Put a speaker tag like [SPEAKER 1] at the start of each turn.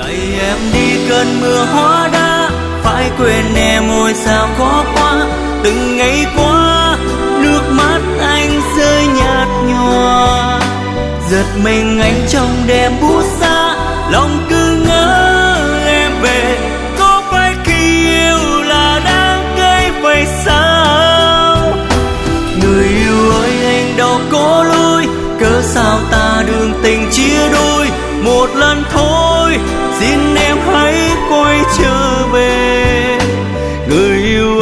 [SPEAKER 1] Cày em đi cơn mưa hóa đá, phải quên em ôi sao khó quá. Từng ngày qua nước mắt anh rơi nhạt nhòa, giật mình anh trong đêm buốt xa, lòng cứ ngỡ em về. Có phải khi yêu là đáng gây vậy sao? Người yêu ơi anh đâu có lối, cớ sao ta đường tình chia đôi. Một lần thôi xin em hãy quay trở về. Người yêu